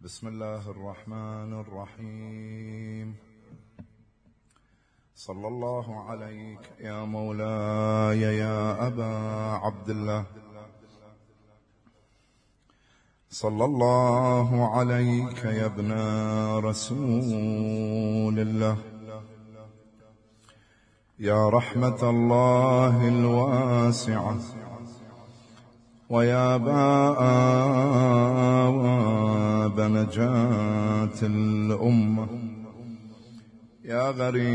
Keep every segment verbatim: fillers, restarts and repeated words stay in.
بسم الله الرحمن الرحيم. صلى الله عليك يا مولاي يا أبا عبد الله، صلى الله عليك يا ابن رسول الله، يا رحمة الله الواسعة، ويا باب نجاة الأمة، يا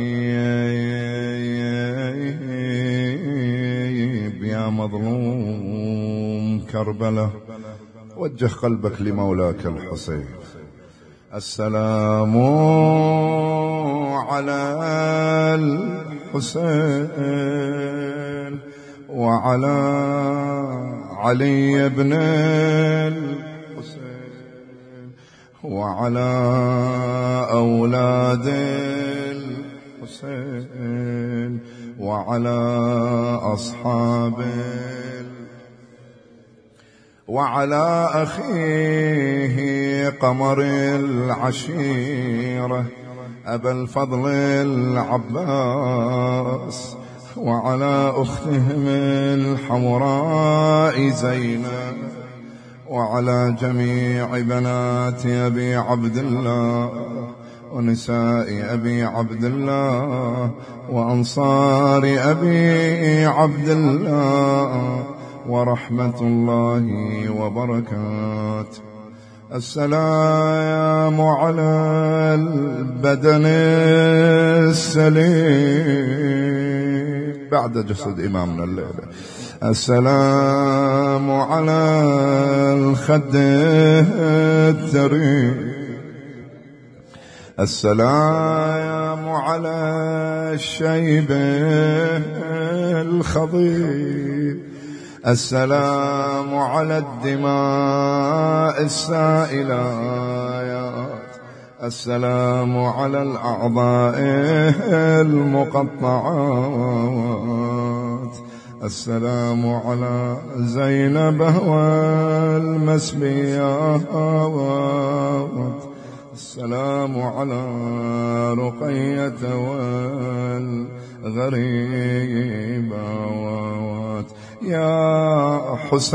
غريب يا مظلوم كربلاء، وجه قلبك لمولاك الحسين. السلام على الحسين وعلى علي بن الحسين وعلى أولاد الحسين وعلى أصحاب وعلى أخيه قمر العشيرة أبا الفضل العباس، وعلى أختهم الحمراء زينب، وعلى جميع بنات أبي عبد الله ونساء أبي عبد الله وأنصار أبي عبد الله، ورحمة الله وبركاته. السلام على البدن السليم بعد جسد إمامنا الليلة. السلام على الخد التريم، السلام على الشيب الخضيب، السلام على الدماء السائلات، السلام على الأعضاء المقطعات، السلام على زينب والمسبيات، السلام على رقية والغريبات. يا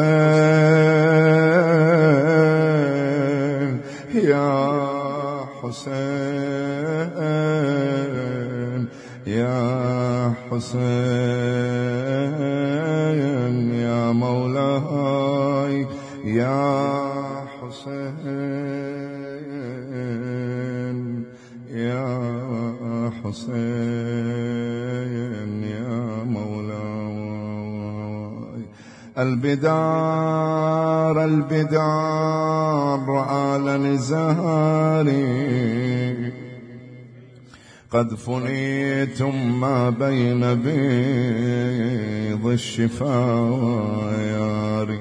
حسين يا حسين يا حسين يا مولاي يا حسين يا حسين يا مولاي. البدار البدار آل نزاري، قد فنيتم ما بين بيض الشفايار،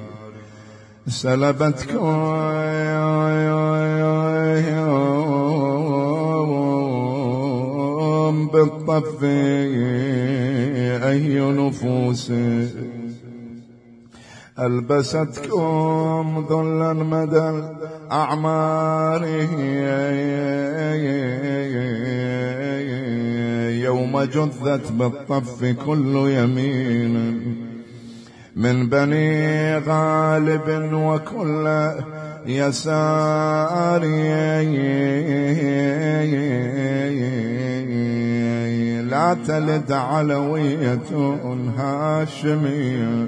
سلبتكم بالطف أي نفوس، ألبستكم ذلا مدى الأعمار، يوم جثت بالطف كل يمين من بني غالب وكل يسار، لا تلد علوية هاشمية،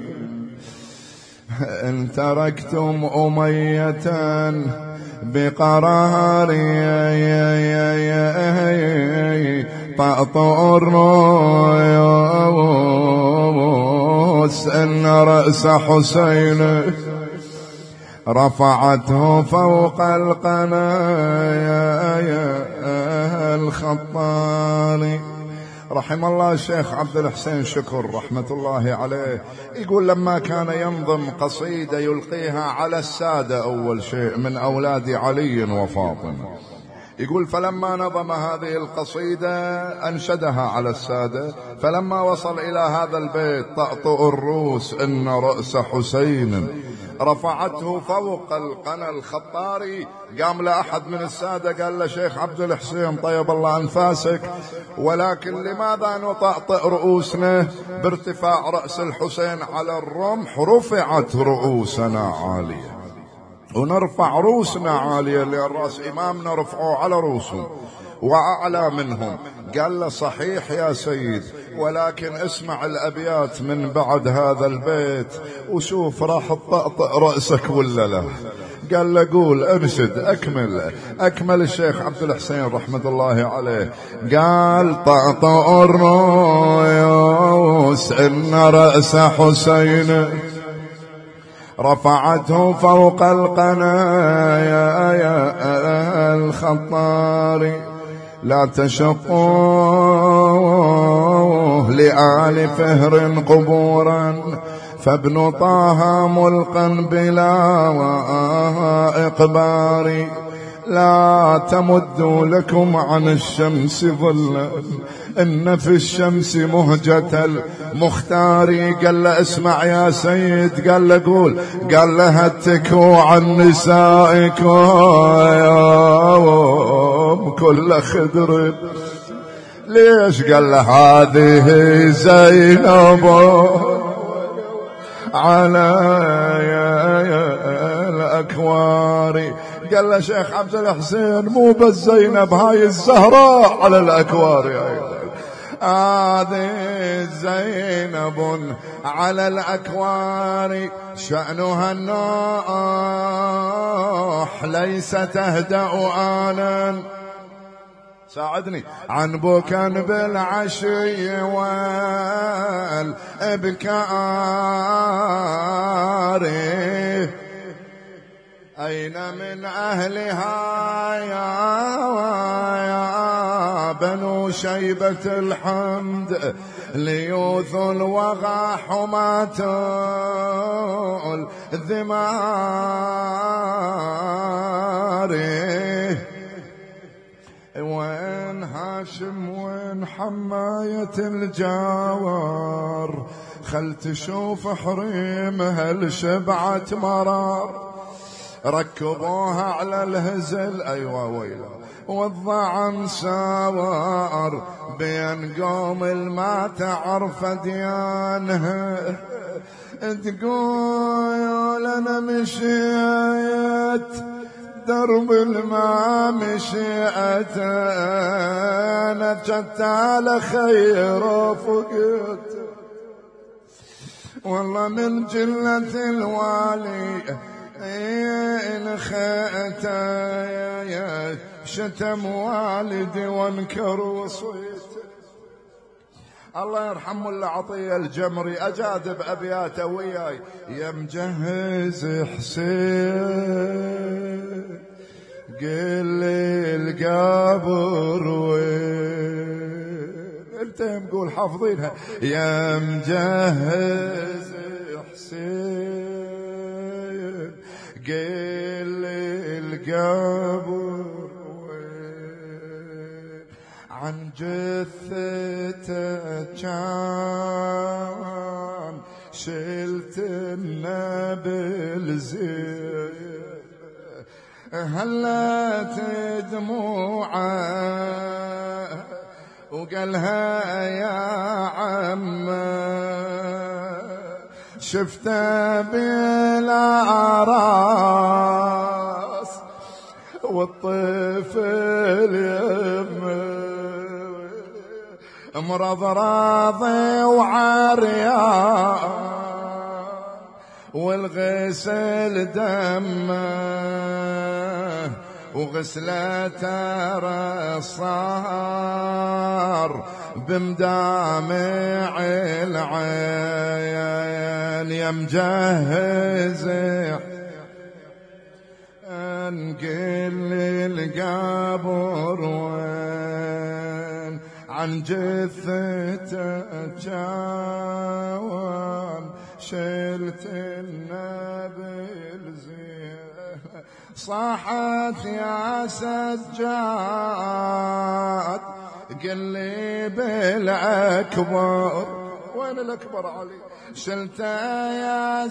إن تركتم أمية بقرار، طأطأ الرؤوس، إن رأس حسين رفعته فوق القنايا الخطار. رحم الله الشيخ عبد الحسين شكر رحمة الله عليه، يقول لما كان ينظم قصيدة يلقيها على السادة أول شيء من أولاد علي وفاطمة، يقول فلما نظم هذه القصيدة أنشدها على السادة، فلما وصل إلى هذا البيت طأطأ الروس إن رأس حسين رفعته فوق القنا الخطاري. قام له أحد من السادة قال له شيخ عبد الحسين طيب الله أنفاسك، ولكن لماذا نطأطئ رؤوسنا بارتفاع رأس الحسين على الرمح؟ رفعت رؤوسنا عالية ونرفع رؤوسنا عالية، لأن رأس إمامنا رفعوا على رؤوسهم وأعلى منهم. قال له صحيح يا سيد، ولكن اسمع الأبيات من بعد هذا البيت وشوف راح تطأطئ رأسك ولا لا. قال له قول انشد أكمل. أكمل الشيخ عبد الحسين رحمة الله عليه قال طأطئ الرؤوس إن رأس حسين رفعته فوق القنايا يا الخطار، لا تشقوه لآل فهر قبورا، فابن طه ملقا بلا إقبار، لا تمدوا لكم عن الشمس ظلا إن في الشمس مهجة المختار. قال له اسمع يا سيد، قال له قول، قال له هتكوا عن نسائكم يوم كل خدر. ليش؟ قال له هذه زينب على الأكوار. قال له شيخ عبد الحسين مو بس زينب، هاي الزهراء على الأكوار أيضا. هذه زينب على الأكوار شأنها النوح ليس تهدأ آنا. ساعدني. عن بكا بالعشي والإبكار، أين من أهلها يا, يا بنو شيبة الحمد ليوث الوغى حماة الذمار. وين هاشم وين حماية الجوار، خل تشوف حريمها لشبعة مرار. ركبوها على الهزل أيوة ويلا والضعن سوار، بين قوم الما تعرف ديانها. تقول أنا مشيت درب الماء مشيت، أنا جتال خير فقت، والله من جلة الوالي الخيت شتم والدي وانكر وصيت. الله يرحم ملا عطية الجمري أجادب أبياته وياي. يا مجهز حسين قل لي القبر وين، انت مقول حافظينها. يا مجهز حسين قل لي القبر وين، عن جثته كان شلت النبل زين، هلت دموعه وقالها يا عم شفته بلا راس والطفل يمه مرض راضي وعريان والغسل دمه وغسلته صار بمدامع العين. يا مجهز انقل القبر وين، عن جثته جوان شلت النبل زين. صاحت يا سجاد قل لي بالأكبر وين الأكبر علي؟ شلته يا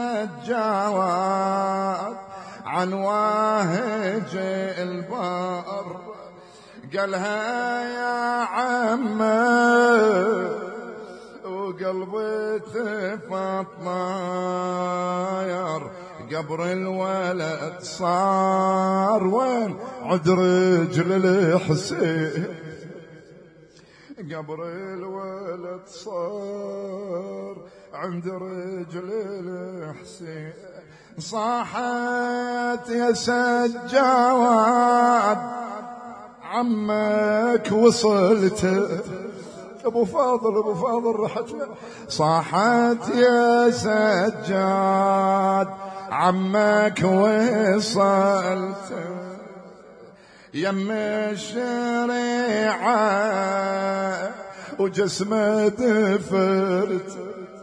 سجاد عن واهج البار، قالها يا عمه وقلبي تفطاير، قبر الولد صار وين عد رجل الحسين، قبر الولد صار عند رجل الحسين. صاحت يا سجاد عمك وصلت، ابو فاضل ابو فاضل رحت له. صاحت يا سجاد عمك وصلت، يم الشريعة وجسمه دفرت،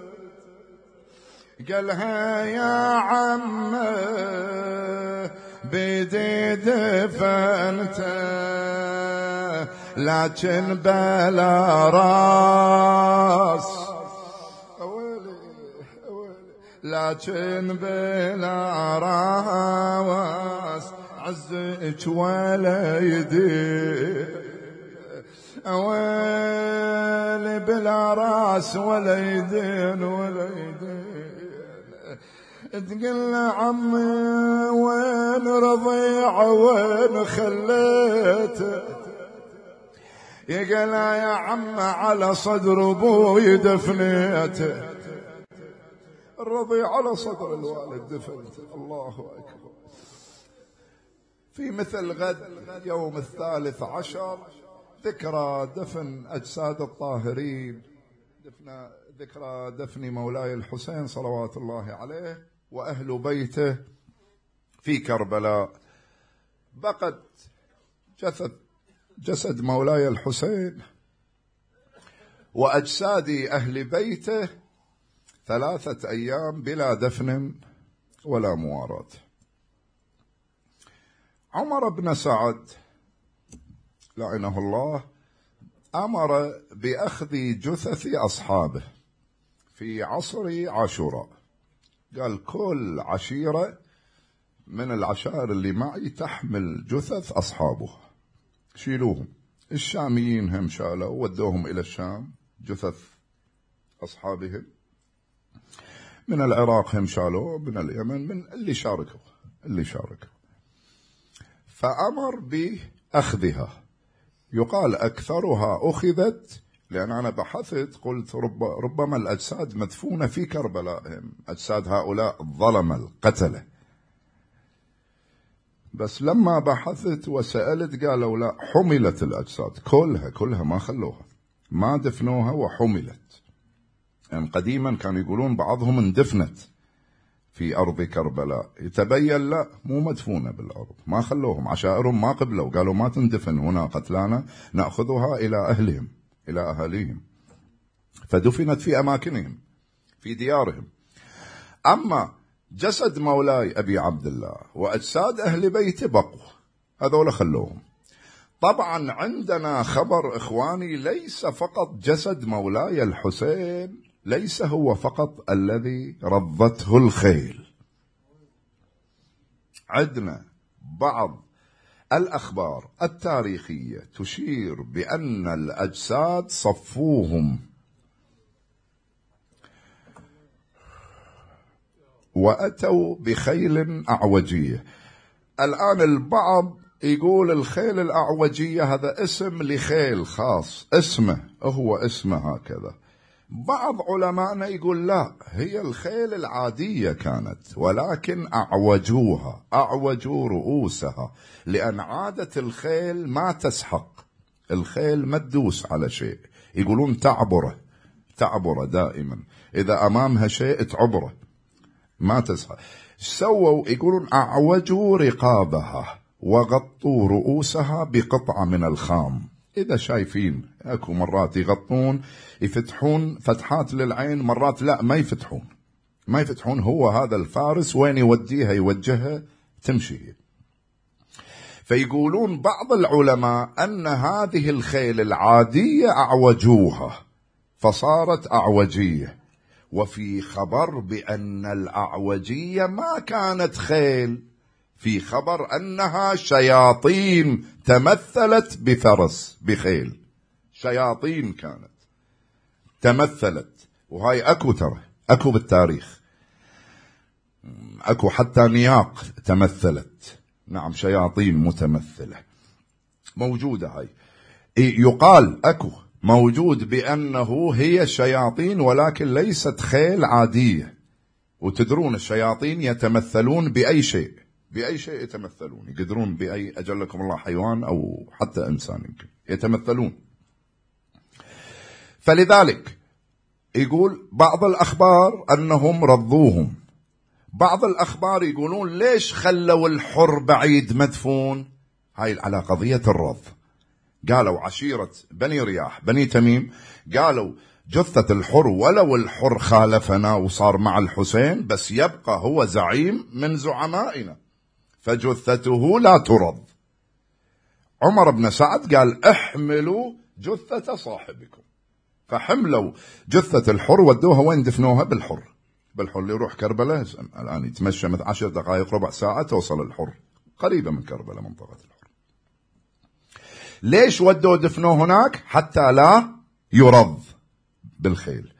قالها يا عمه بيدي دفنته، لكن بلا راس أولي أولي، لكن بلا راس عزك ولا يدي، أولي بلا راس ولا يدين ولا يدين. تقول عمي وين رضيعه وين خليته، يقول يا عم على صدر ابوي دفنيته، الرضيع على صدر الوالد دفنته. الله اكبر. في مثل غد يوم الثالث عشر ذكرى دفن اجساد الطاهرين، دفن ذكرى دفن مولاي الحسين صلوات الله عليه واهل بيته في كربلاء. بقت جسد جسد مولاي الحسين وأجساد أهل بيته ثلاثة أيام بلا دفن ولا مواراه. عمر بن سعد لعنه الله أمر بأخذ جثث أصحابه في عصر عاشوراء، قال كل عشيرة من العشائر اللي معي تحمل جثث أصحابها، شيلوهم. الشاميين هم شالوا ودوهم إلى الشام جثث أصحابهم، من العراق هم شالوا، من اليمن، من اللي شاركوا اللي شاركوا فأمر بأخذها. يقال أكثرها أخذت، لأن أنا بحثت قلت رب ربما الأجساد مدفونة في كربلاء، أجساد هؤلاء الظلمة القتلة، بس لما بحثت وسألت قالوا لا، حملت الأجساد كلها كلها ما خلوها، ما دفنوها وحملت. يعني قديما كانوا يقولون بعضهم اندفنت في أرض كربلاء، يتبين لا، مو مدفونة بالأرض، ما خلوهم، عشائرهم ما قبلوا، قالوا ما تندفن هنا قتلانا، نأخذها إلى أهلهم إلى أهاليهم، فدفنت في أماكنهم في ديارهم. أما جسد مولاي أبي عبد الله وأجساد أهل بيته بقوا، هذول خلوهم. طبعا عندنا خبر إخواني، ليس فقط جسد مولاي الحسين، ليس هو فقط الذي رضته الخيل، عندنا بعض الأخبار التاريخية تشير بأن الأجساد صفوهم وأتوا بخيل أعوجية. الآن البعض يقول الخيل الأعوجية هذا اسم لخيل خاص، اسمه هو اسمه هكذا. بعض علماءنا يقول لا، هي الخيل العادية كانت، ولكن أعوجوها، أعوجوا رؤوسها، لأن عادة الخيل ما تسحق، الخيل ما تدوس على شيء، يقولون تعبره تعبره دائما، إذا أمامها شيء تعبره ما تسحق. سووا يقولون أعوجوا رقابها وغطوا رؤوسها بقطعة من الخام. إذا شايفين أكو مرات يغطون يفتحون فتحات للعين، مرات لا ما يفتحون ما يفتحون هو هذا الفارس وين يوديها يوجهها تمشي. فيقولون بعض العلماء أن هذه الخيل العادية أعوجوها، فصارت أعوجية. وفي خبر بأن الأعوجية ما كانت خيل، في خبر أنها شياطين تمثلت بفرس بخيل، شياطين كانت تمثلت. وهاي أكو ترى أكو بالتاريخ، أكو حتى نياق تمثلت، نعم شياطين متمثلة موجودة. هاي يقال أكو موجود بأنه هي شياطين ولكن ليست خيل عادية. وتدرون الشياطين يتمثلون بأي شيء، بأي شيء يتمثلون، يقدرون بأي أجلكم الله حيوان أو حتى إنسان يمكن يتمثلون. فلذلك يقول بعض الأخبار أنهم رضوهم، بعض الأخبار يقولون ليش خلوا الحر بعيد مدفون. هاي على قضية الرض. قالوا عشيرة بني رياح بني تميم قالوا جثة الحر ولو الحر خالفنا وصار مع الحسين بس يبقى هو زعيم من زعمائنا، فجثته لا ترض. عمر بن سعد قال احملوا جثة صاحبكم، فحملوا جثة الحر ودوها وين دفنوها؟ بالحر. بالحر اللي يروح كربلاء الآن يتمشى مثل عشر دقائق ربع ساعة توصل الحر، قريبة من كربلاء منطقة الحر. ليش ودوا دفنوه هناك؟ حتى لا يرض بالخيل.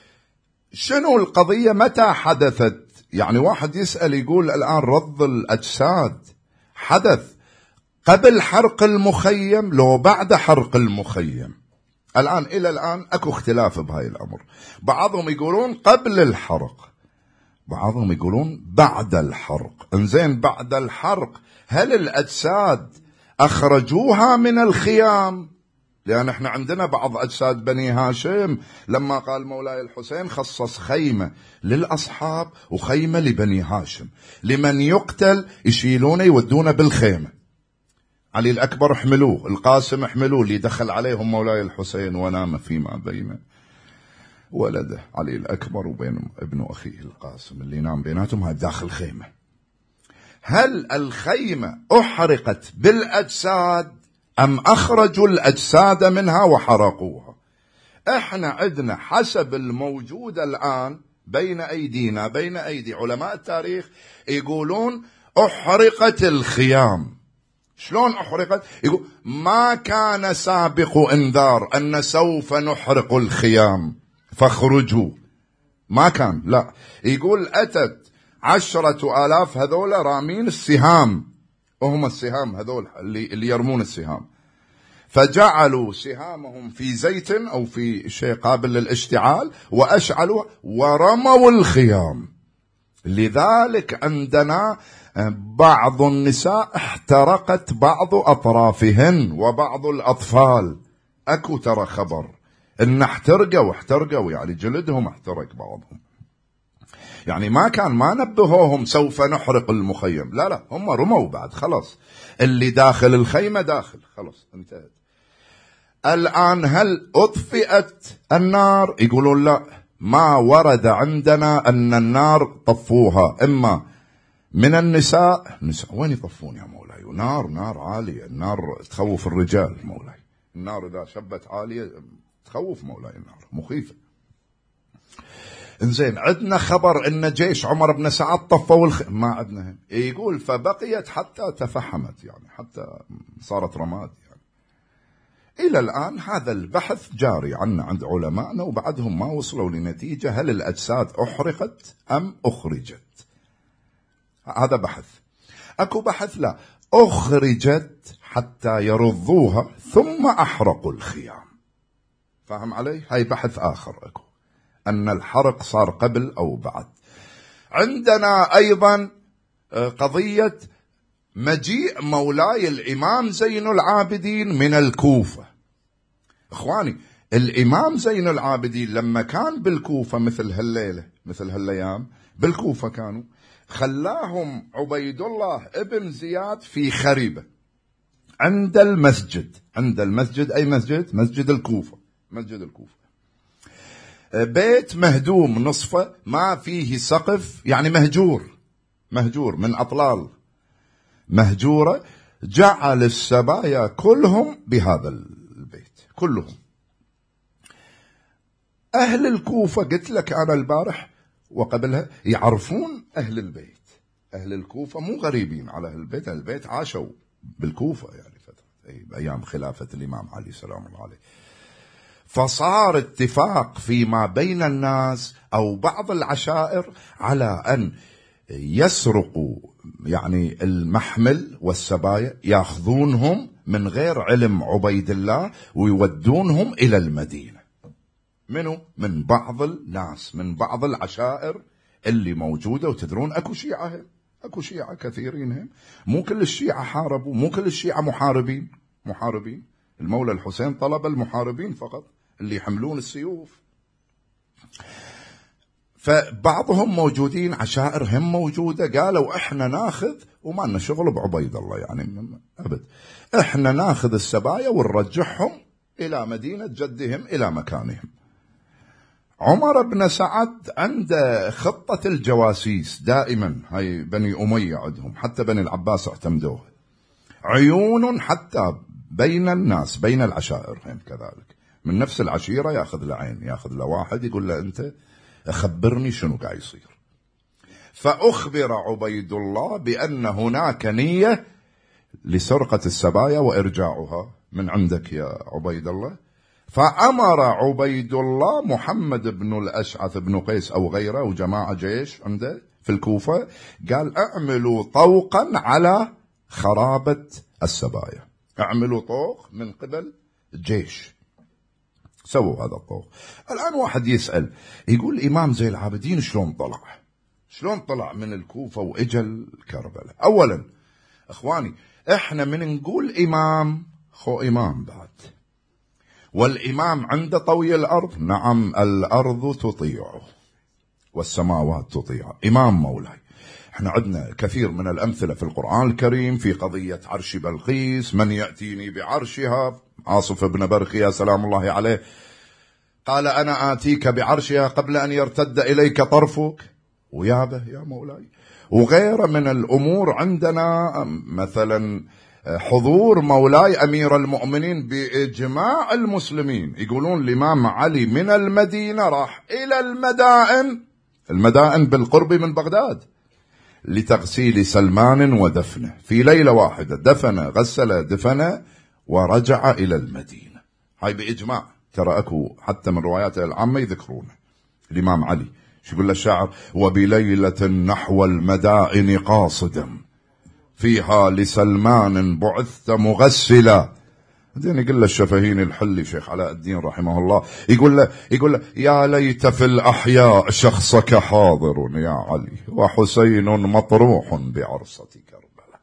شنو القضية؟ متى حدثت؟ يعني واحد يسأل يقول الآن رض الأجساد حدث قبل حرق المخيم لو بعد حرق المخيم؟ الآن إلى الآن أكو اختلاف بهاي الأمر. بعضهم يقولون قبل الحرق، بعضهم يقولون بعد الحرق. انزين بعد الحرق هل الأجساد أخرجوها من الخيام؟ لأن احنا عندنا بعض أجساد بني هاشم لما قال مولاي الحسين خصص خيمة للأصحاب وخيمة لبني هاشم، لمن يقتل يشيلونه يودونه بالخيمة. علي الأكبر احملوه، القاسم احملوه، اللي دخل عليهم مولاي الحسين ونام فيما بين ولده علي الأكبر وبين ابن أخيه القاسم اللي نام بيناتهم، هاي داخل خيمة. هل الخيمة أحرقت بالأجساد أم أخرجوا الأجساد منها وحرقوها؟ احنا عندنا حسب الموجود الآن بين أيدينا بين أيدي علماء التاريخ يقولون أحرقت الخيام. شلون أحرقت؟ يقول ما كان سابق انذار أن سوف نحرق الخيام فاخرجوا، ما كان، لا. يقول أتت عشرة آلاف هذول رامين السهام، وهم السهام هذول اللي, اللي يرمون السهام، فجعلوا سهامهم في زيت أو في شيء قابل للاشتعال وأشعلوا ورموا الخيام. لذلك عندنا بعض النساء احترقت بعض أطرافهن وبعض الأطفال. أكو ترى خبر إن احترقوا احترقوا يعني جلدهم احترق بعضهم. يعني ما كان ما نبهوهم سوف نحرق المخيم، لا لا، هم رموا بعد خلاص، اللي داخل الخيمة داخل خلاص انتهت. الآن هل أطفئت النار؟ يقولون لا، ما ورد عندنا أن النار طفوها، إما من النساء. النساء وين يطفون يا مولاي؟ نار نار عالية، النار تخوف الرجال مولاي، النار إذا شبت عالية تخوف مولاي، النار مخيفة. انزين عندنا خبر ان جيش عمر بن سعد طفوا الخ... ما عندنا. يقول فبقيت حتى تفحمت، يعني حتى صارت رماد يعني. الى الان هذا البحث جاري عنا عند علمائنا وبعدهم ما وصلوا لنتيجة هل الاجساد احرقت ام اخرجت. هذا بحث. اكو بحث لا اخرجت حتى يرضوها ثم احرقوا الخيام. فاهم علي؟ هاي بحث اخر اكو، أن الحرق صار قبل أو بعد. عندنا أيضا قضية مجيء مولاي الإمام زين العابدين من الكوفة. إخواني الإمام زين العابدين لما كان بالكوفة مثل هالليلة مثل هالأيام بالكوفة كانوا خلاهم عبيد الله ابن زياد في خريبة عند المسجد، عند المسجد أي مسجد؟ مسجد الكوفة، مسجد الكوفة. بيت مهدوم نصفه ما فيه سقف، يعني مهجور مهجور من أطلال مهجورة. جعل السبايا كلهم بهذا البيت كلهم. أهل الكوفة قلت لك أنا البارح وقبلها يعرفون أهل البيت. أهل الكوفة مو غريبين على أهل البيت، أهل البيت عاشوا بالكوفة يعني فترة بأيام خلافة الإمام علي سلام الله عليه. فصار اتفاق فيما بين الناس أو بعض العشائر على أن يسرقوا يعني المحمل والسبايا، ياخذونهم من غير علم عبيد الله ويودونهم إلى المدينة. منو؟ من بعض الناس، من بعض العشائر اللي موجودة. وتدرون أكو شيعة هم. أكو شيعة كثيرين هم. مو كل الشيعة حاربوا، مو كل الشيعة محاربين محاربين المولى الحسين طلب المحاربين فقط اللي يحملون السيوف. فبعضهم موجودين، عشائر هم موجودة، قالوا احنا ناخذ وما لنا شغل بعبيد الله يعني أبد، احنا ناخذ السبايا ونرجعهم إلى مدينة جدهم إلى مكانهم. عمر بن سعد عنده خطة الجواسيس دائما، هاي بني أمية عندهم، حتى بني العباس اعتمدوها، عيون حتى بين الناس بين العشائر هم كذلك، من نفس العشيرة ياخذ له عين، ياخذ له واحد يقول له أنت أخبرني شنو قاعد يصير. فأخبر عبيد الله بأن هناك نية لسرقة السبايا وإرجاعها من عندك يا عبيد الله. فأمر عبيد الله محمد بن الأشعث بن قيس أو غيره وجماعة جيش عنده في الكوفة، قال اعملوا طوقا على خرابة السبايا، اعملوا طوق من قبل الجيش. سووا هذا الطوق. الآن واحد يسأل يقول الإمام زين العابدين شلون طلع؟ شلون طلع من الكوفة وإجل كربلاء؟ أولا أخواني، إحنا من نقول إمام خو إمام بعد، والإمام عنده طوي الأرض، نعم الأرض تطيعه والسماوات تطيعه، إمام مولاي. احنا عندنا كثير من الأمثلة في القرآن الكريم في قضية عرش بلقيس، من يأتيني بعرشها، عاصف بن برخيا سلام الله عليه قال أنا آتيك بعرشها قبل أن يرتد إليك طرفك، ويابه يا مولاي. وغير من الأمور عندنا مثلا حضور مولاي أمير المؤمنين بإجماع المسلمين، يقولون الإمام علي من المدينة راح إلى المدائن، المدائن بالقرب من بغداد، لتغسيل سلمان ودفنه في ليلة واحدة، دفن غسل دفن ورجع إلى المدينة. هاي بإجماع، ترى أكو حتى من رواياته العامة يذكرونه. الإمام علي شو يقول الشاعر؟ وبليلة نحو المدائن قاصدا فيها لسلمان بعثت مغسلا. بعدين يقول له الشفهيني الحلي شيخ علاء الدين رحمه الله، يقول له يقول له يا ليت في الأحياء شخصك حاضر يا علي وحسين مطروح بعرصة كربلاء.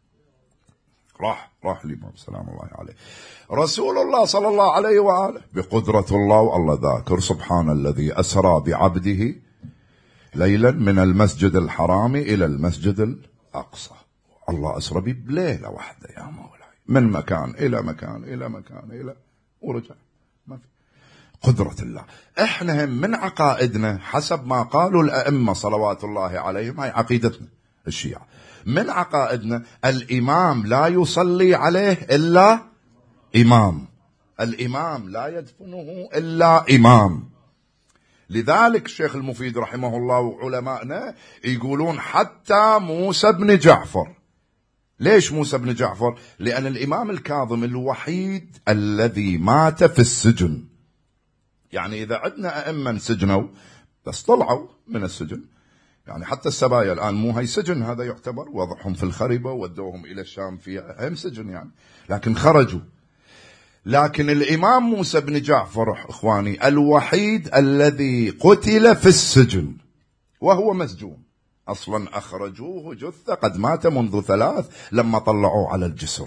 راح راح الإمام سلام الله عليه. رسول الله صلى الله عليه وآله بقدرة الله والله ذاكر سبحان الذي أسرى بعبده ليلا من المسجد الحرام إلى المسجد الأقصى. الله أسرى بليلة واحدة يا مولاي، من مكان إلى مكان إلى مكان إلى ورجع. ما في قدرة الله. إحنا من عقائدنا حسب ما قالوا الأئمة صلوات الله عليهم، هاي عقيدتنا الشيعة، من عقائدنا الإمام لا يصلي عليه إلا إمام، الإمام لا يدفنه إلا إمام. لذلك الشيخ المفيد رحمه الله وعلمائنا يقولون حتى موسى بن جعفر. ليش موسى بن جعفر؟ لأن الإمام الكاظم الوحيد الذي مات في السجن. يعني إذا عندنا أئمة انسجنوا بس طلعوا من السجن، يعني حتى السبايا الآن مو هي سجن، هذا يعتبر وضعهم في الخريبة ودوهم إلى الشام فيها هم سجن يعني، لكن خرجوا. لكن الإمام موسى بن جعفر إخواني الوحيد الذي قتل في السجن وهو مسجون، أصلا أخرجوه جثة قد مات منذ ثلاث لما طلعوه على الجسر.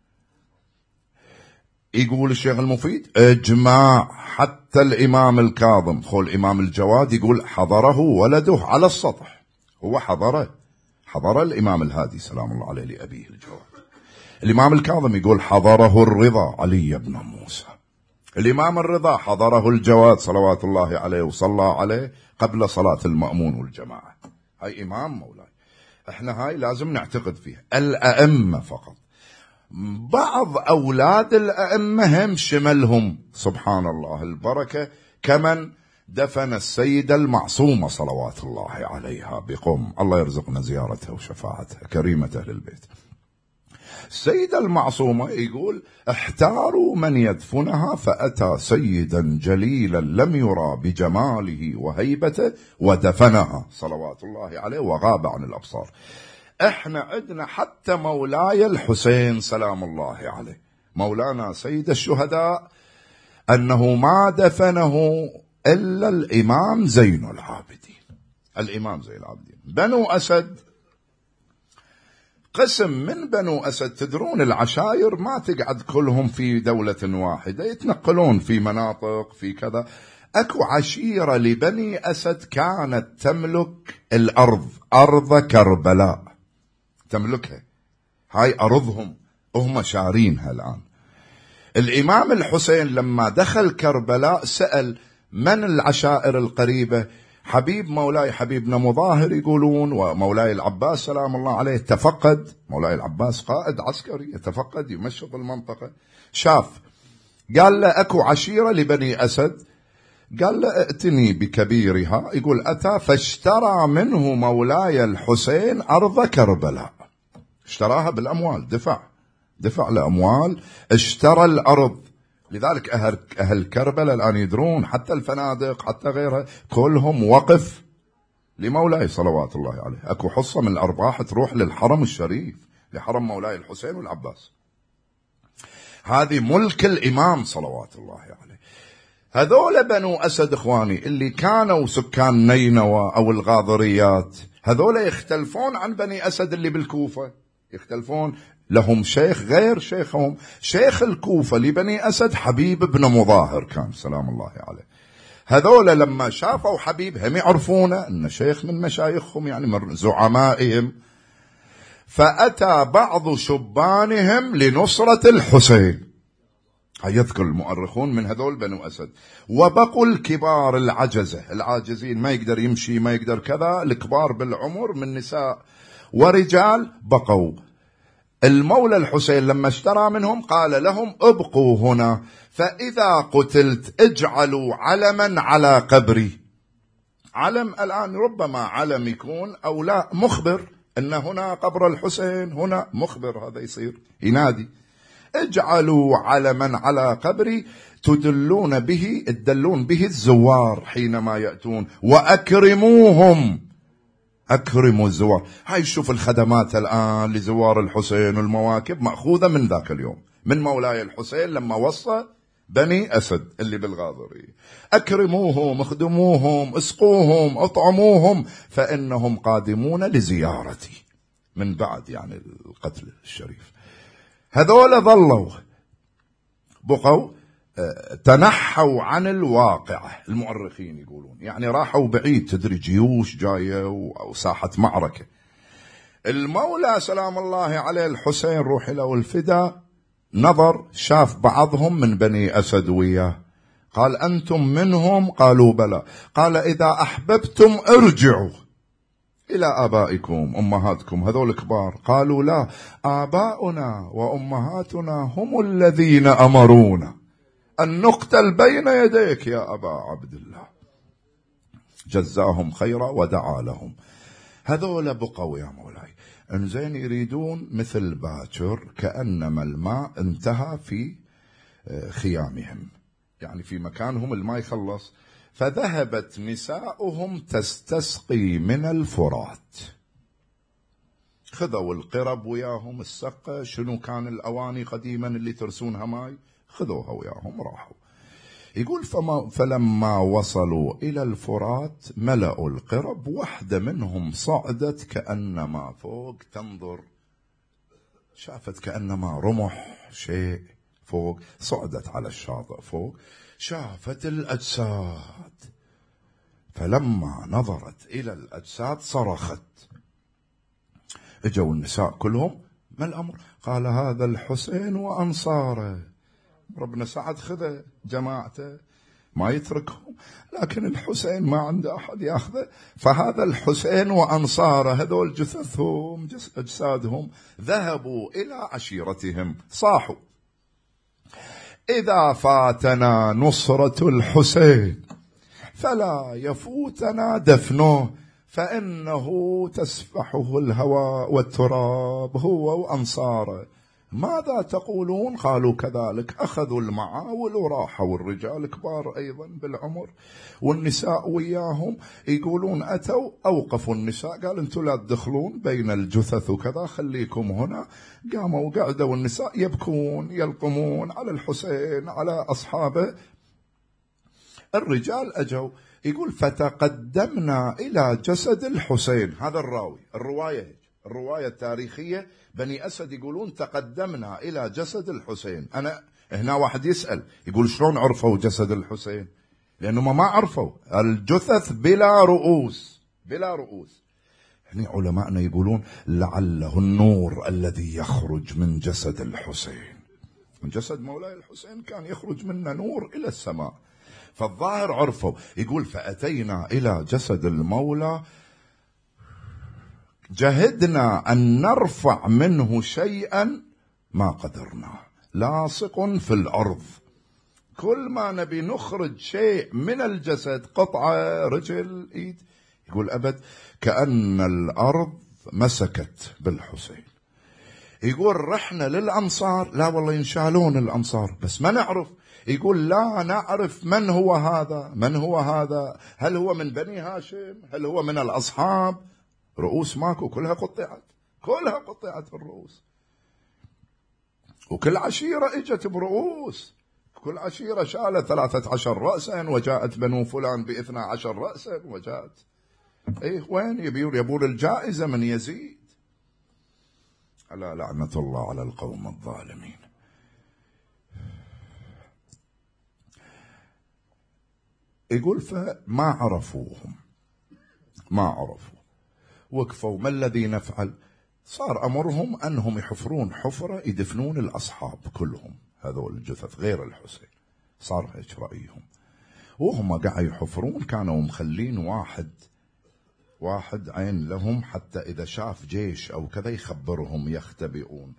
يقول الشيخ المفيد اجماع حتى الإمام الكاظم، خو الإمام الجواد يقول حضره ولده على السطح، هو حضره، حضر الإمام الهادي سلام الله عليه لأبيه الجواد. الإمام الكاظم يقول حضره الرضا علي بن موسى، الإمام الرضا حضره الجواد صلوات الله عليه وصلى عليه قبل صلاة المأمون والجماعة. هاي إمام مولاي، احنا هاي لازم نعتقد فيها. الأئمة فقط، بعض أولاد الأئمة هم شملهم سبحان الله البركة، كمن دفن السيدة المعصومة صلوات الله عليها بقم، الله يرزقنا زيارتها وشفاعتها كريمة أهل البيت. السيدة المعصومة يقول احتاروا من يدفنها، فأتى سيدا جليلا لم يرى بجماله وهيبته ودفنها صلوات الله عليه وغاب عن الأبصار. احنا عندنا حتى مولاي الحسين سلام الله عليه، مولانا سيد الشهداء، أنه ما دفنه إلا الإمام زين العابدين. الإمام زين العابدين بنو أسد قسم من بنو أسد، تدرون العشائر ما تقعد كلهم في دولة واحدة، يتنقلون في مناطق في كذا. أكو عشيرة لبني أسد كانت تملك الأرض، أرض كربلاء تملكها، هاي أرضهم وهم شارينها الآن. الإمام الحسين لما دخل كربلاء سأل من العشائر القريبة، حبيب مولاي حبيبنا مظاهر يقولون، ومولاي العباس سلام الله عليه تفقد، مولاي العباس قائد عسكري يتفقد يمشط المنطقة، شاف قال له أكو عشيرة لبني أسد، قال له ائتني بكبيرها. يقول أتى فاشترى منه مولاي الحسين أرض كربلاء، اشتراها بالأموال، دفع دفع لأموال، اشترى الأرض. لذلك أهل, أهل كربلاء الآن يدرون حتى الفنادق حتى غيرها كلهم وقف لمولاي صلوات الله عليه، أكو حصة من الأرباح تروح للحرم الشريف، لحرم مولاي الحسين والعباس. هذه ملك الإمام صلوات الله عليه. هذول بنو أسد إخواني اللي كانوا سكان نينوى أو الغاضريات، هذول يختلفون عن بني أسد اللي بالكوفة، يختلفون، لهم شيخ غير شيخهم. شيخ الكوفة لبني أسد حبيب بن مظاهر كان سلام الله عليه. هذول لما شافوا حبيب هم يعرفونه أن شيخ من مشايخهم، يعني من زعمائهم، فأتى بعض شبانهم لنصرة الحسين، يذكر المؤرخون من هذول بنو أسد، وبقوا الكبار العجزة العاجزين، ما يقدر يمشي ما يقدر كذا، الكبار بالعمر من نساء ورجال بقوا. المولى الحسين لما اشترى منهم قال لهم ابقوا هنا، فإذا قتلت اجعلوا علما على قبري. علم الآن ربما علم يكون أو لا، مخبر أن هنا قبر الحسين، هنا مخبر، هذا يصير ينادي اجعلوا علما على قبري تدلون به تدلون به الزوار حينما يأتون، وأكرموهم، أكرموا الزوار. هاي شوف الخدمات الآن لزوار الحسين والمواكب مأخوذة من ذاك اليوم، من مولاي الحسين لما وصى بني أسد اللي بالغاضري، أكرموهم، اخدموهم، اسقوهم، اطعموهم، فإنهم قادمون لزيارتي من بعد يعني القتل الشريف. هذول ظلوا بقوا تنحوا عن الواقع، المؤرخين يقولون يعني راحوا بعيد، تدري جيوش جاية أو ساحة معركة. المولى سلام الله عليه الحسين روح له الفداء نظر، شاف بعضهم من بني أسد وياه، قال أنتم منهم؟ قالوا بلى. قال إذا أحببتم ارجعوا إلى آبائكم أمهاتكم. هذول كبار قالوا لا، آباؤنا وأمهاتنا هم الذين أمرونا أن نقتل بين يديك يا أبا عبد الله. جزاهم خيرا ودعا لهم. هذول بقوا يا مولاي انزين يريدون مثل باكر كأنما الماء انتهى في خيامهم، يعني في مكانهم الماء يخلص، فذهبت نساؤهم تستسقي من الفرات. خذوا القرب وياهم، السقة، شنو كان الأواني قديما اللي ترسونها ماي، خذوها وياهم راحوا. يقول فما فلما وصلوا إلى الفرات ملأوا القرب، واحدة منهم صعدت كأنما فوق تنظر، شافت كأنما رمح شيء فوق، صعدت على الشاطئ فوق، شافت الأجساد، فلما نظرت إلى الأجساد صرخت. اجوا النساء كلهم، ما الأمر؟ قال هذا الحسين وأنصاره، ربنا سعد خذه جماعته ما يتركهم، لكن الحسين ما عنده أحد يأخذه، فهذا الحسين وأنصاره هذول جثثهم أجسادهم ذهبوا إلى عشيرتهم، صاحوا إذا فاتنا نصرة الحسين فلا يفوتنا دفنه فإنه تسفحه الهواء والتراب هو وأنصاره. ماذا تقولون؟ قالوا كذلك. أخذوا المعاول وراحوا، الرجال كبار أيضا بالعمر والنساء وياهم. يقولون أتوا أوقفوا النساء، قال أنتم لا تدخلون بين الجثث وكذا، خليكم هنا. قاموا وقعدوا النساء يبكون يلطمون على الحسين على أصحابه. الرجال أجوا، يقول فتقدمنا إلى جسد الحسين. هذا الراوي، الرواية الرواية التاريخية بني أسد يقولون تقدمنا إلى جسد الحسين. أنا هنا واحد يسأل يقول شلون عرفوا جسد الحسين؟ لأنهم ما عرفوا الجثث بلا رؤوس، بلا رؤوس. يعني علماءنا يقولون لعله النور الذي يخرج من جسد الحسين، من جسد مولاي الحسين كان يخرج منه نور إلى السماء، فالظاهر عرفوا. يقول فأتينا إلى جسد المولى جهدنا أن نرفع منه شيئا ما قدرنا، لاصق في الأرض. كل ما نبي نخرج شيء من الجسد، قطعة رجل إيد، يقول أبد كأن الأرض مسكت بالحسين. يقول رحنا للأنصار، لا والله ينشالون الأنصار بس ما نعرف. يقول لا نعرف من هو هذا، من هو هذا، هل هو من بني هاشم، هل هو من الأصحاب؟ رؤوس ماكو، كلها قطعت، كلها قطعت الرؤوس. وكل عشيرة اجت برؤوس، كل عشيرة شالت ثلاثة عشر رأسا، وجاءت بنو فلان باثنى عشر رأسا وجاءت. ايه وين يبيون يبون الجائزة من يزيد؟ ألا لعنة الله على القوم الظالمين. يقول فما عرفوهم، ما عرفوا، وقفوا. ما الذي نفعل؟ صار أمرهم أنهم يحفرون حفرة يدفنون الأصحاب كلهم، هذول الجثث غير الحسين. صار هيك رأيهم. وهم قاعد يحفرون كانوا مخلين واحد واحد عين لهم، حتى إذا شاف جيش أو كذا يخبرهم يختبئون.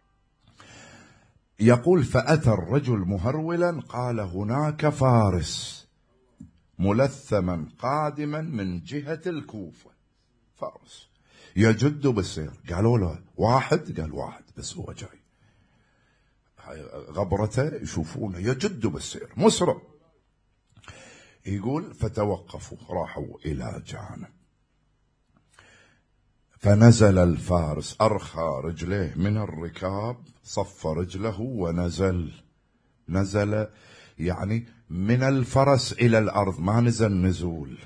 يقول فأتى الرجل مهرولا قال هناك فارس ملثما قادما من جهة الكوفة، فارس يجد بالسير. قالوا له واحد؟ قال واحد بس هو جاي، غبرته يشوفونه يجد بالسير مسرع. يقول فتوقفوا، راحوا إلى جانب، فنزل الفارس، أرخى رجليه من الركاب، صف رجله ونزل. نزل يعني من الفرس إلى الأرض، ما نزل نزول،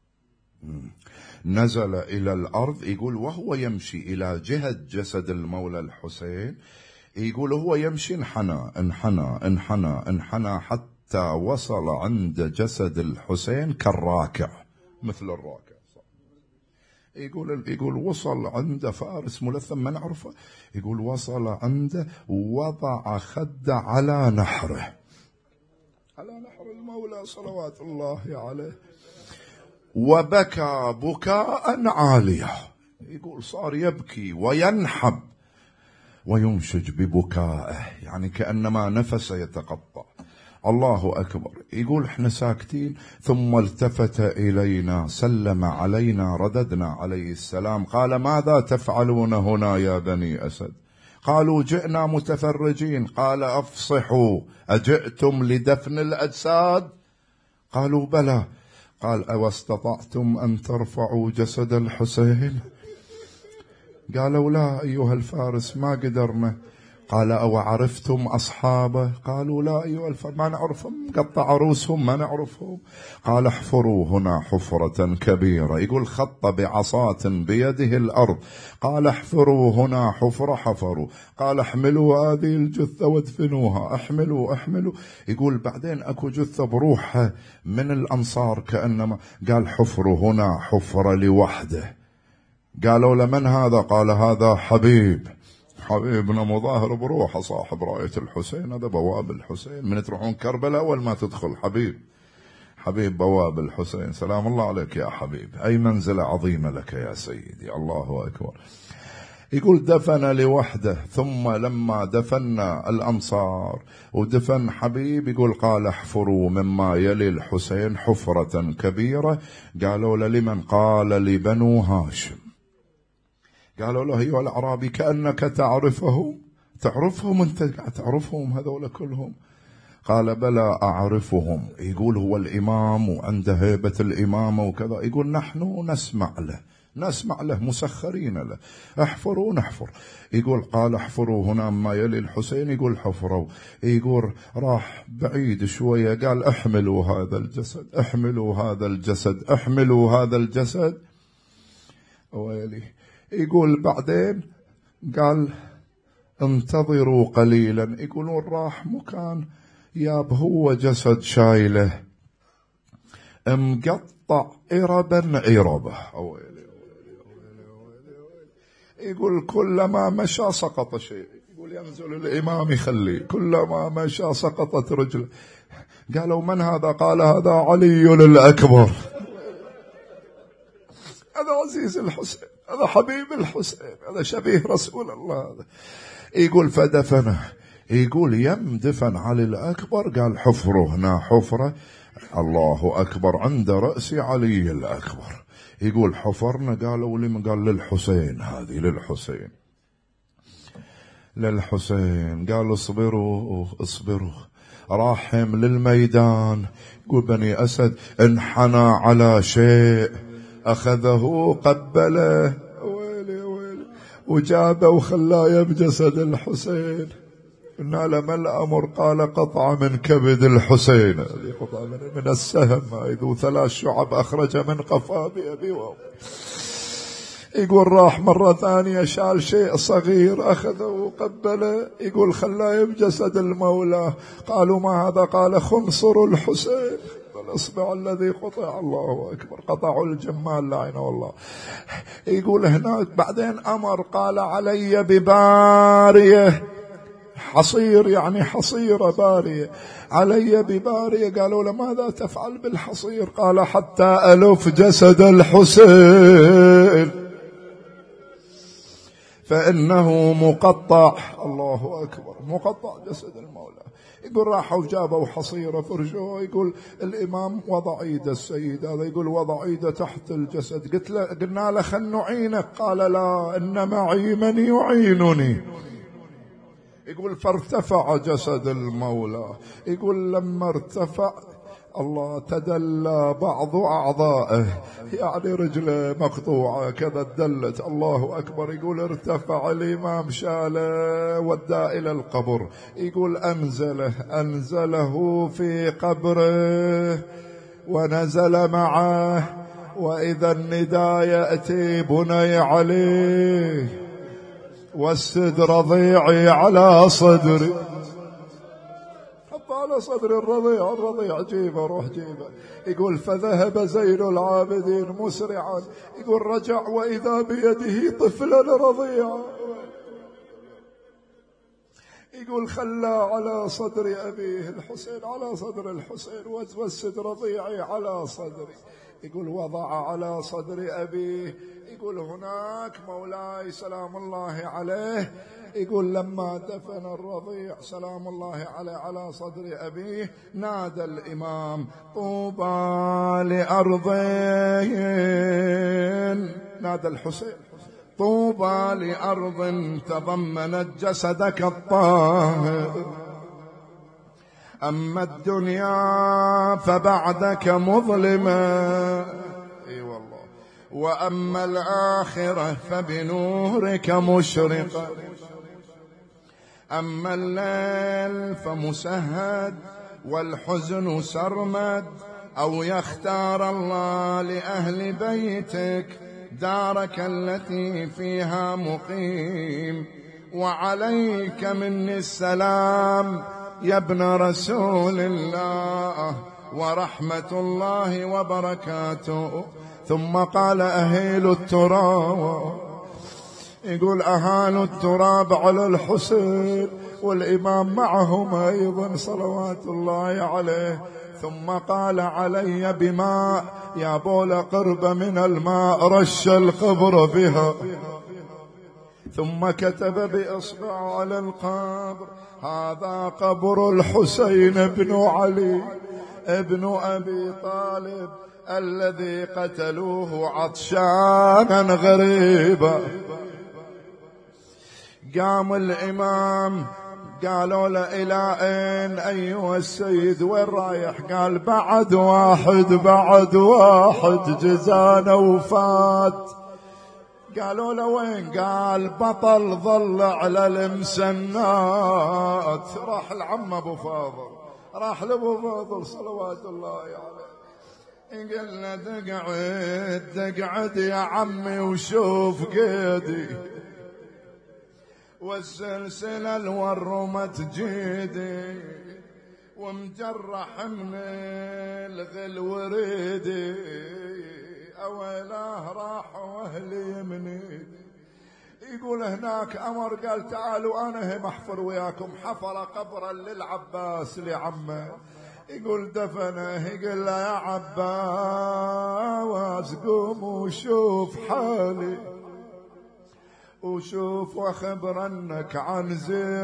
نزل إلى الأرض. يقول وهو يمشي إلى جهة جسد المولى الحسين، يقول هو يمشي انحنى انحنى انحنى انحنى حتى وصل عند جسد الحسين كالراكع، مثل الراكع. يقول يقول وصل عند فارس ملثم ما نعرفه. يقول وصل عنده وضع خده على نحره، على نحر المولى صلوات الله عليه، وبكى بكاء عاليا. يقول صار يبكي وينحب وينشج ببكائه، يعني كأنما نفسه يتقطع. الله أكبر. يقول احنا ساكتين، ثم التفت إلينا سلم علينا، رددنا عليه السلام. قال ماذا تفعلون هنا يا بني أسد؟ قالوا جئنا متفرجين. قال أفصحوا، أجئتم لدفن الأجساد؟ قالوا بلى. قال أو استطعتم أن ترفعوا جسد الحسين؟ قالوا لا أيها الفارس ما قدرنا. قال أو عرفتم أصحابه؟ قالوا لا أيها الفارس ما نعرفهم، قطع رؤوسهم ما نعرفهم. قال احفروا هنا حفرة كبيرة. يقول خط بعصاة بيده الأرض. قال احفروا هنا حفرة، حفروا. قال احملوا هذه الجثة وادفنوها، احملوا احملوا. يقول بعدين اكو جثة بروحها من الأنصار كأنما، قال حفروا هنا حفرة لوحده. قالوا لمن هذا؟ قال هذا حبيب، حبيبنا مظاهر بروحه، صاحب راية الحسين، هذا بواب الحسين. من تروحون كربلاء أول ما تدخل حبيب، حبيب بواب الحسين. سلام الله عليك يا حبيب، أي منزلة عظيمة لك يا سيدي. الله أكبر. يقول دفن لوحده، ثم لما دفنا الأنصار ودفن حبيب، يقول قال احفروا مما يلي الحسين حفرة كبيرة. قالوا له لمن؟ قال لبنو هاشم. قالوا له أيها الأعرابي كأنك تعرفهم، تعرفهم أنت تعرفهم هذول كلهم؟ قال بلى أعرفهم. يقول هو الإمام وعنده هيبة الإمامة وكذا. يقول نحن نسمع له، نسمع له مسخرين له، احفروا نحفر. يقول قال احفروا هنا ما يلي الحسين. يقول حفروا. يقول راح بعيد شوية قال احملوا هذا الجسد، احملوا هذا الجسد، احملوا هذا الجسد ويلي. يقول بعدين قال انتظروا قليلا. يقولون راح مكان ياب هو جسد شايله مقطع إربا إربة. يقول كلما مشى سقط شيء. يقول ينزل الإمام يخلي، كلما مشى سقطت رجله. قالوا من هذا؟ قال هذا علي الأكبر، هذا عزيز الحسين، هذا حبيب الحسين، هذا شبيه رسول الله هذا. يقول فدفنه. يقول يم دفن علي الأكبر. قال حفره هنا حفرة، الله أكبر، عند رأس علي الأكبر. يقول حفرنا. قالوا لمن؟ قال للحسين، هذه للحسين، للحسين. قال اصبروا اصبروا. راحم للميدان. يقول بني أسد انحنى على شيء أخذه قبله ويلي ويلي وجابه وخلاه بجسد الحسين. قلنا لما الأمر؟ قال قطع من كبد الحسين، هذه قطع من السهم، ذو ثلاث شعب أخرج من قفاه بأبي وأمه. يقول راح مرة ثانية شال شيء صغير أخذه وقبله. يقول خلاه بجسد المولى. قالوا ما هذا؟ قال خنصر الحسين، الإصبع الذي قطع، الله أكبر، قطعوا الجمال لعنه الله. يقول هناك بعدين أمر قال علي ببارية، حصير يعني حصيرة بارية، علي ببارية. قالوا له ماذا تفعل بالحصير؟ قال حتى ألف جسد الحسين فإنه مقطع، الله أكبر، مقطع جسد المولى. يقول راحوا جابوا حصيرة فرجوه. يقول الإمام وضع ايده السيد هذا، يقول وضع ايده تحت الجسد. قلت له قلنا له خل نعينك. قال لا، إن معي من يعينني. يقول فارتفع جسد المولى. يقول لما ارتفع الله تدلى بعض أعضائه، يعني رجله مقطوعة كذا دلت، الله أكبر. يقول ارتفع الإمام شاله ودى إلى القبر. يقول أنزله أنزله في قبره ونزل معه، وإذا النداء يأتي بني علي والسد رضيعي على صدري. حط على صدر الرضيع، الرضيع جيبه، روح جيبه. يقول فذهب زين العابدين مسرعا. يقول رجع وإذا بيده طفلا رضيعا. يقول خلى على صدر أبيه الحسين، على صدر الحسين، والسد رضيعي على صدري. يقول وضع على صدر أبيه. يقول هناك مولاي سلام الله عليه. يقول لما دفن الرضيع سلام الله عليه على صدر أبيه، نادى الإمام طوبى لأرضين، نادى الحسين طوبى لأرض تضمنت جسدك الطاهر، أما الدنيا فبعدك مظلمة، اي والله، وأما الآخرة فبنورك مشرقة، أما الليل فمسهد والحزن سرمد، أو يختار الله لأهل بيتك دارك التي فيها مقيم. وعليك مني السلام يا ابن رسول الله ورحمة الله وبركاته. ثم قال أهيل التراب، يقول أهالوا التراب على الحسين والإمام معهم أيضا صلوات الله عليه. ثم قال علي بماء، يا بول قرب من الماء رش القبر بها، ثم كتب بإصبع على القبر: هذا قبر الحسين بن علي ابن أبي طالب الذي قتلوه عطشانا غريبا. قام الإمام، قالوا له: إلى أين أيها السيد؟ وين رايح؟ قال: بعد واحد بعد واحد جزانا وفات. قالوا له: وين؟ قال: بطل ظل على المسنات. راح العم أبو فاضل، راح لأبو فاضل صلوات الله عليه، قال له: تقعد تقعد يا عمي وشوف قيدي، والسلسلة الورمت جيدي، ومجرح من الغل وريدي، أولاه راح وأهلي يمني. يقول هناك أمر، قال: تعالوا أنا هم أحفر وياكم. حفر قبرا للعباس لعمه، يقول دفنه. يقول له: يا عباس قوم وشوف حالي، وشوف واخبرنك عن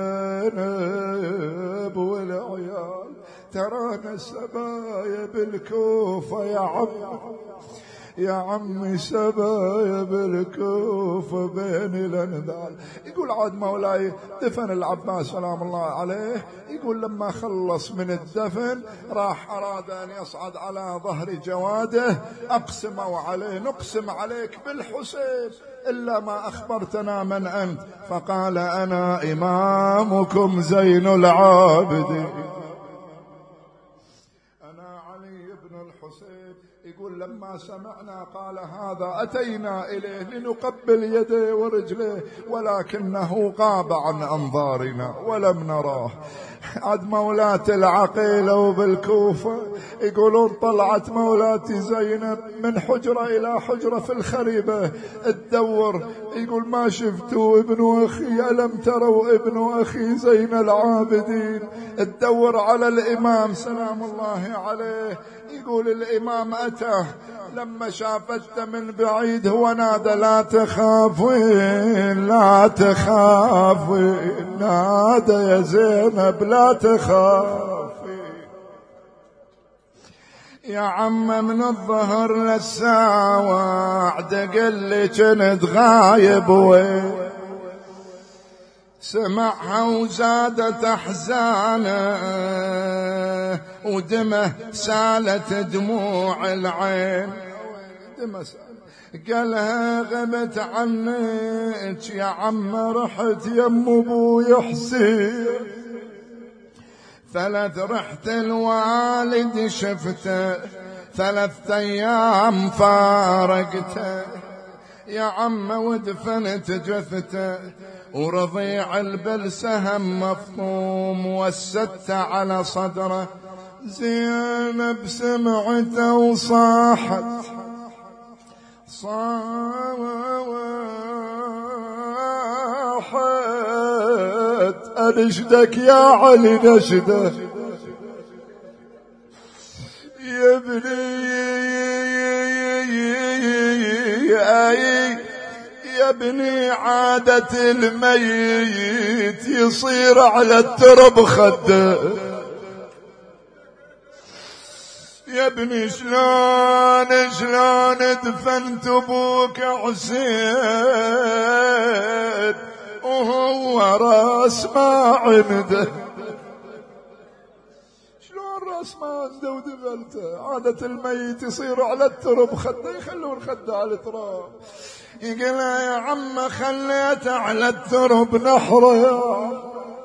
زينب والعيال، ترانا السبايا بالكوفة يا عم، يا عمي سبايا بالكوفة بين الأنذال. يقول عاد مولاي دفن العباس سلام الله عليه. يقول لما خلص من الدفن راح أراد أن يصعد على ظهر جواده. أقسموا عليه: نقسم عليك بالحسين إلا ما أخبرتنا من أنت. فقال: أنا إمامكم زين العابدين، أنا علي بن الحسين. يقول لما سمعنا قال: هذا أتينا إليه لنقبل يديه ورجليه، ولكنه غاب عن أنظارنا ولم نراه. عد مولاتي العقيلة وبالكوفة يقولون طلعت مولاتي زينب من حجرة إلى حجرة في الخريبة تدور، يقول: ما شفتوا ابن أخي، ألم تروا ابن أخي زين العابدين؟ تدور على الإمام سلام الله عليه. يقول الإمام أتاه، لما شافته من بعيد هو نادى: لا تخافين لا تخافين، نادى: يا زينب لا تخافين. يا عم من الظهر للساعة دقلي كنت غايب وين، سمعها وزادت أحزانه ودمه سالت دموع العين. قالها: غبت عنك يا عم، رحت يم ابوي حسين، ثلاث رحت الوالد شفته، ثلاث ايام فارقته يا عم، ودفنت جثته، ورضيع البلسهم مفطوم وسدت على صدره. زينب سمعته وصاحت صاحت: أنشدك يا علي نشده يا ابني، يا ابني عادة الميت يصير على الترب خده، يا ابني شلون شلون دفنت ابوك حسين وهو راس ما عنده، شلون راس ما عنده ودفنته؟ عادة الميت يصير على الترب خده، يخلون خده على التراب. يقول: يا عم خليت على الترب نحره، يا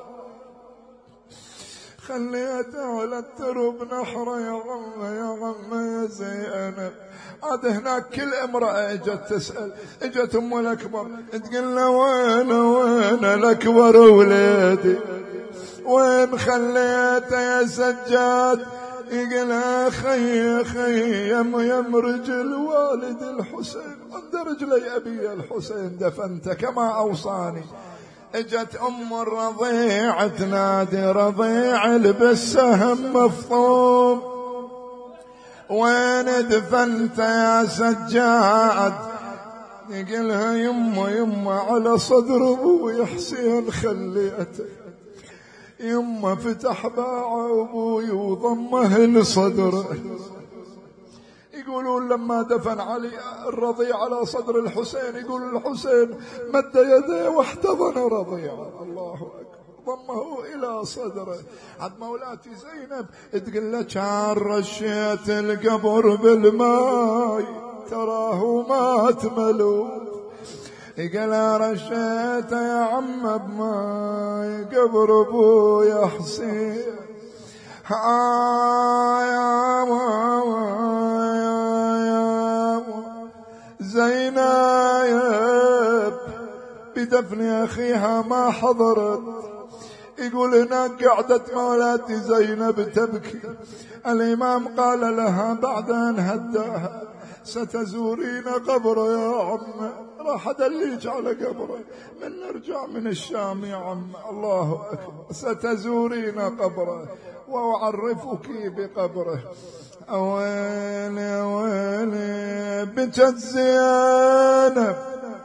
خليت على الترب نحره يا غم يا غم يا زينب. عاد هناك كل امرأة اجت تسأل، اجت ام الاكبر تقول له: وين وين الاكبر ولادي، وين خليته يا سجاد؟ يقول: خي خي يم يم رجل والد الحسين، عند رجلي ابي الحسين دفنته كما اوصاني. اجت ام الرضيع تنادي: رضيع بالسهم مفطوم، وين دفنت يا سجاد؟ يقلها يمه يمه على صدر أبوي حسين خليته، يمه فتح باع أبوي وضمه لصدره. يقولون لما دفن علي الرضيع على صدر الحسين، يقول الحسين مد يده واحتضن رضيعه، الله أكبر، ضمه إلى صدره. عد مولاتي زينب تقول له كان رشيت القبر بالماي تراه مات ملوف، قال رشيته يا عم بماي قبر ابويا حسين. يا زينب بدفن أخيها ما حضرت، يقول هناك قعدت مولاتي زينب تبكي. الإمام قال لها بعد أن هداها ستزورين قبره يا عم، راح أدليك على قبره من نرجع من الشام يا عم، الله أكبر، ستزورين قبره وأعرفك بقبره. أويلي أويلي بكت زينب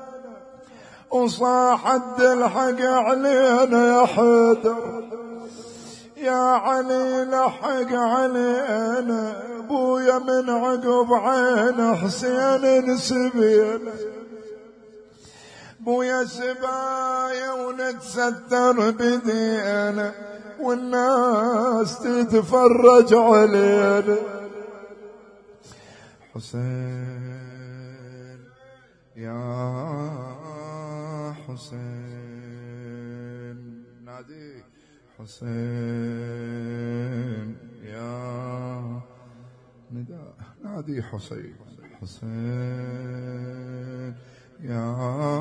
وصاحت الحق علينا يا حيدر، يا علي لحق علينا ابويا من عقب عين حسين سبينا، بويا سبايا ونتستر بدينا والناس تتفرج علينا. حسين يا حسين نادي، حسين يا نداء نادي، حسين حسين يا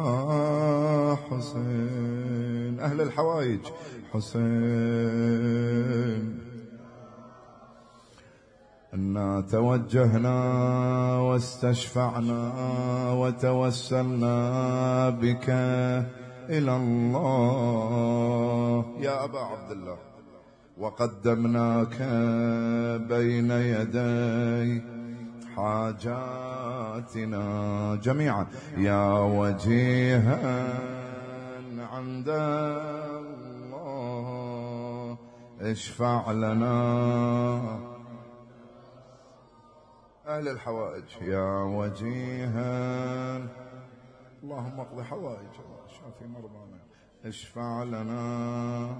حسين. أهل الحوائج حسين. إنا توجهنا واستشفعنا وتوسلنا بك إلى الله يا أبا عبد الله، وقدمناك بين يدي حاجاتنا جميعا يا وجيها عند الله، اشفع لنا. أهل الحوائج يا وجيها، اللهم اقض حوائج شافي مرضانا، اشفع لنا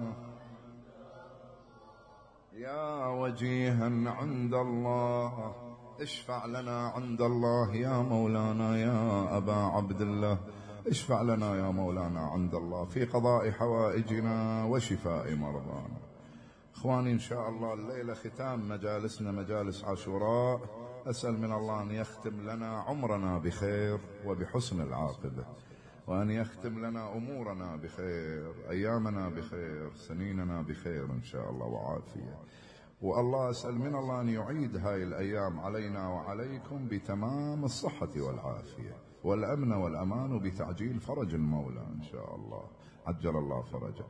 يا وجيها عند الله، اشفع لنا عند الله يا مولانا يا أبا عبد الله، اشفع لنا يا مولانا عند الله في قضاء حوائجنا وشفاء مرضانا. اخواني ان شاء الله الليلة ختام مجالسنا مجالس عاشوراء، أسأل من الله أن يختم لنا عمرنا بخير وبحسن العاقبة، وأن يختم لنا أمورنا بخير، أيامنا بخير، سنيننا بخير إن شاء الله وعافية. والله أسأل من الله أن يعيد هاي الأيام علينا وعليكم بتمام الصحة والعافية والأمن والأمان بتعجيل فرج المولى إن شاء الله، عجل الله فرجه.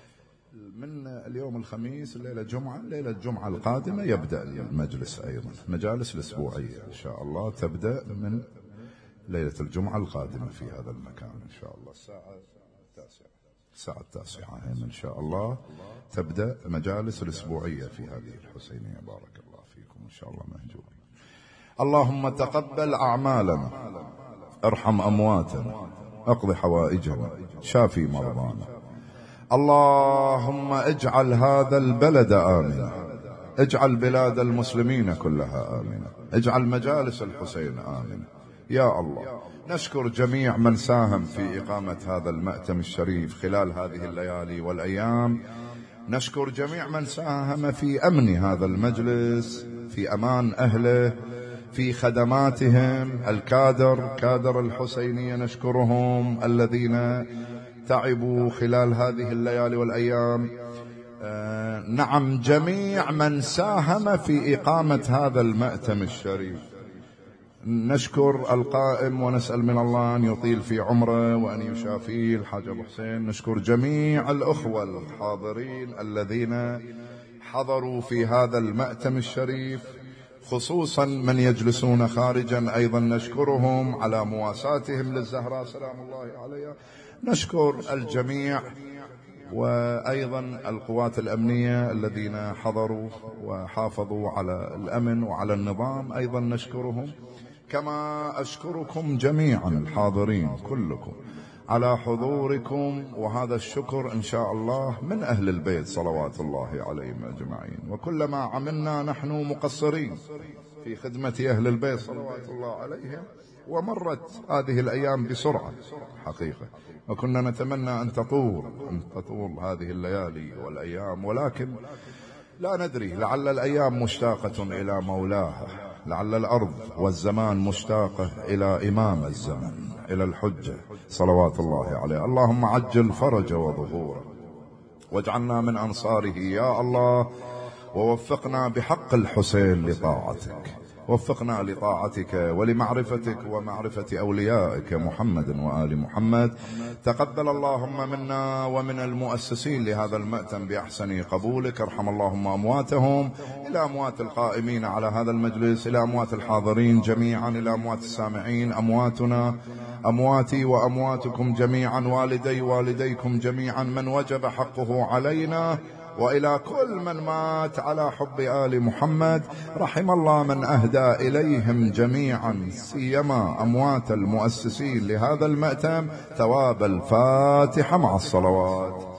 من اليوم الخميس ليلة جمعة، ليلة الجمعة القادمة يبدأ المجلس أيضا، مجالس الأسبوعية إن شاء الله تبدأ من ليلة الجمعة القادمة في هذا المكان إن شاء الله الساعة التاسعة، الساعة التاسعة إن شاء الله تبدأ مجالس الأسبوعية في هذه الحسينية. بارك الله فيكم إن شاء الله مهجور. اللهم تقبل أعمالنا، ارحم أمواتنا، اقض حوائجنا، شافي مرضانا. اللهم اجعل هذا البلد آمنا، اجعل بلاد المسلمين كلها آمنة، اجعل مجالس الحسين آمنة يا الله. نشكر جميع من ساهم في إقامة هذا المأتم الشريف خلال هذه الليالي والأيام، نشكر جميع من ساهم في أمن هذا المجلس، في أمان أهله، في خدماتهم، الكادر كادر الحسينية نشكرهم الذين تعبوا خلال هذه الليالي والأيام. آه نعم جميع من ساهم في إقامة هذا المأتم الشريف، نشكر القائم ونسأل من الله أن يطيل في عمره وأن يشافيه الحاج أبو حسين. نشكر جميع الأخوة الحاضرين الذين حضروا في هذا المأتم الشريف، خصوصا من يجلسون خارجا أيضا نشكرهم على مواساتهم للزهراء سلام الله عليها. نشكر الجميع، وأيضا القوات الأمنية الذين حضروا وحافظوا على الأمن وعلى النظام أيضا نشكرهم، كما أشكركم جميعا الحاضرين كلكم على حضوركم، وهذا الشكر إن شاء الله من أهل البيت صلوات الله عليهم أجمعين. وكلما عملنا نحن مقصرين في خدمة أهل البيت صلوات الله عليهم، ومرت هذه الأيام بسرعة حقيقة، وكنا نتمنى أن تطول أن تطول هذه الليالي والأيام، ولكن لا ندري، لعل الأيام مشتاقة إلى مولاها، لعل الأرض والزمان مشتاقة إلى إمام الزمن، إلى الحجة صلوات الله عليه. اللهم عجل فرج وظهوره، واجعلنا من أنصاره يا الله، ووفقنا بحق الحسين لطاعتك، وفقنا لطاعتك ولمعرفتك ومعرفة أوليائك محمد وآل محمد. تقبل اللهم منا ومن المؤسسين لهذا المأتم بأحسن قبولك. ارحم اللهم أمواتهم، إلى أموات القائمين على هذا المجلس، إلى أموات الحاضرين جميعا، إلى أموات السامعين، أمواتنا أمواتي وأمواتكم جميعا، والدي والديكم جميعا، من وجب حقه علينا، وإلى كل من مات على حب آل محمد. رحم الله من أهدى إليهم جميعا، سيما أموات المؤسسين لهذا المأتم. ثواب الفاتحة مع الصلوات.